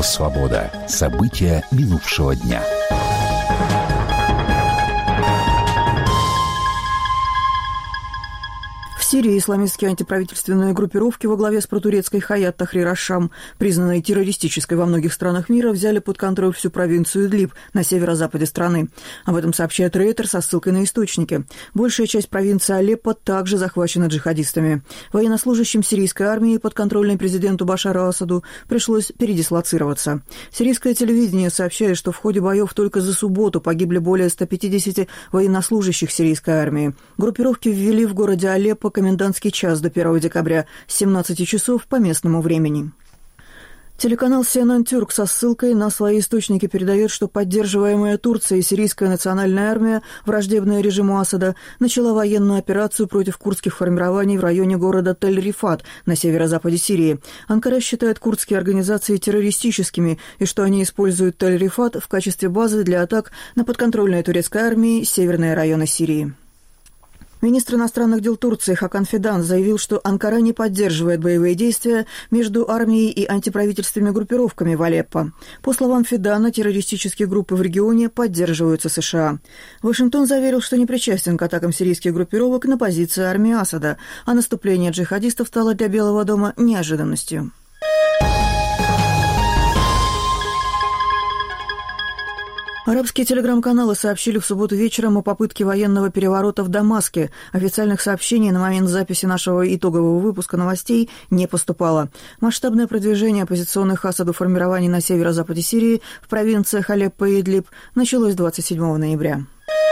Радио «Свобода». События минувшего дня. В Сирии исламистские антиправительственные группировки во главе с протурецкой Хаят Тахрир аш-Шам, признанной террористической во многих странах мира, взяли под контроль всю провинцию Идлиб на северо-западе страны. Об этом сообщает Рейтер со ссылкой на источники. Большая часть провинции Алеппо также захвачена джихадистами. Военнослужащим сирийской армии, подконтрольной президенту Башару Асаду, пришлось передислоцироваться. Сирийское телевидение сообщает, что в ходе боев только за субботу погибли более 150 военнослужащих сирийской армии. Группировки ввели в городе Алеппо комендантский час до 1 декабря с 17 часов по местному времени. Телеканал CNN Türk со ссылкой на свои источники передает, что поддерживаемая Турцией сирийская национальная армия, враждебная режиму Асада, начала военную операцию против курдских формирований в районе города Тель-Рифат на северо-западе Сирии. Анкара считает курдские организации террористическими и что они используют Тель-Рифат в качестве базы для атак на подконтрольные турецкой армии северные районы Сирии. Министр иностранных дел Турции Хакан Фидан заявил, что Анкара не поддерживает боевые действия между армией и антиправительственными группировками в Алеппо. По словам Фидана, террористические группы в регионе поддерживаются США. Вашингтон заверил, что не причастен к атакам сирийских группировок на позиции армии Асада, а наступление джихадистов стало для Белого дома неожиданностью. Арабские телеграм-каналы сообщили в субботу вечером о попытке военного переворота в Дамаске. Официальных сообщений на момент записи нашего итогового выпуска новостей не поступало. Масштабное продвижение оппозиционных Асаду формирований на северо-западе Сирии в провинциях Алеппо и Идлиб началось 27 ноября.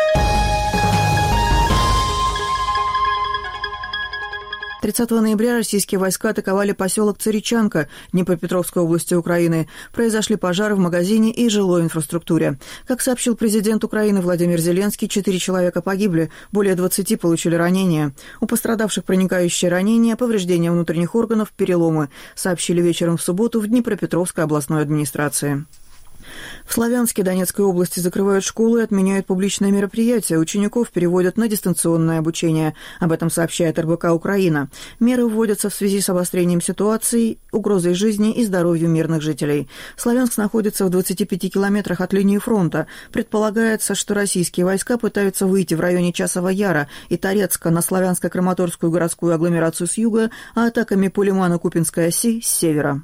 30 ноября российские войска атаковали поселок Царичанка Днепропетровской области Украины. Произошли пожары в магазине и жилой инфраструктуре. Как сообщил президент Украины Владимир Зеленский, 4 человека погибли, более 20 получили ранения. У пострадавших проникающие ранения, повреждения внутренних органов, переломы, сообщили вечером в субботу в Днепропетровской областной администрации. В Славянске Донецкой области закрывают школы и отменяют публичные мероприятия. Учеников переводят на дистанционное обучение. Об этом сообщает РБК «Украина». Меры вводятся в связи с обострением ситуации, угрозой жизни и здоровью мирных жителей. Славянск находится в 25 километрах от линии фронта. Предполагается, что российские войска пытаются выйти в районе Часова Яра и Торецка на славянско-краматорскую городскую агломерацию с юга, а атаками по Лимано-Купинской оси с севера.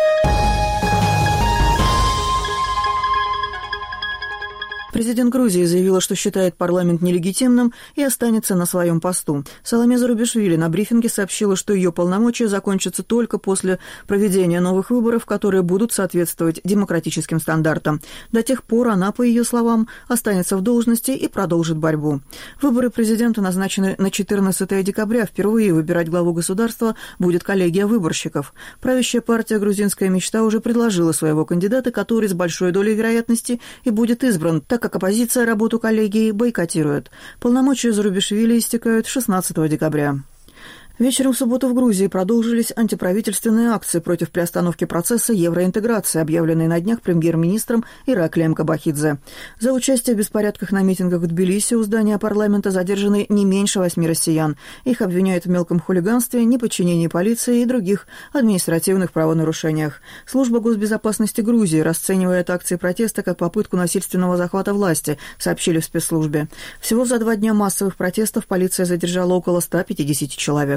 Президент Грузии заявила, что считает парламент нелегитимным и останется на своем посту. Саломе Зурабишвили на брифинге сообщила, что ее полномочия закончатся только после проведения новых выборов, которые будут соответствовать демократическим стандартам. До тех пор она, по ее словам, останется в должности и продолжит борьбу. Выборы президента назначены на 14 декабря. Впервые выбирать главу государства будет коллегия выборщиков. Правящая партия «Грузинская мечта» уже предложила своего кандидата, который с большой долей вероятности и будет избран, так как оппозиция работу коллегии бойкотирует. Полномочия Зурабишвили истекают 16 декабря. Вечером в субботу в Грузии продолжились антиправительственные акции против приостановки процесса евроинтеграции, объявленные на днях премьер-министром Ираклием Кабахидзе. За участие в беспорядках на митингах в Тбилиси у здания парламента задержаны не меньше 8 россиян. Их обвиняют в мелком хулиганстве, неподчинении полиции и других административных правонарушениях. Служба госбезопасности Грузии расценивает акции протеста как попытку насильственного захвата власти, сообщили в спецслужбе. Всего за 2 дня массовых протестов полиция задержала около 150 человек.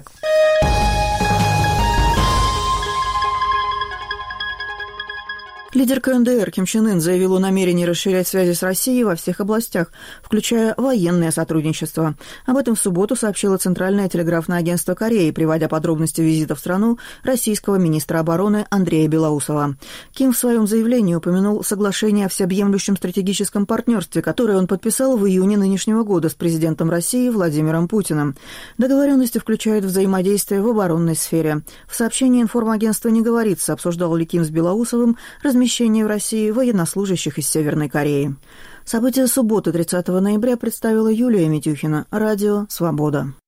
Лидер КНДР Ким Чен Ын заявил о намерении расширять связи с Россией во всех областях, включая военное сотрудничество. Об этом в субботу сообщило Центральное телеграфное агентство Кореи, приводя подробности визита в страну российского министра обороны Андрея Белоусова. Ким в своем заявлении упомянул соглашение о всеобъемлющем стратегическом партнерстве, которое он подписал в июне нынешнего года с президентом России Владимиром Путиным. Договоренности включают взаимодействие в оборонной сфере. В сообщении информагентства не говорится, обсуждал ли Ким с Белоусовым размещение в России военнослужащих из Северной Кореи. События субботы 30 ноября представила Юлия Митюхина. Радио «Свобода».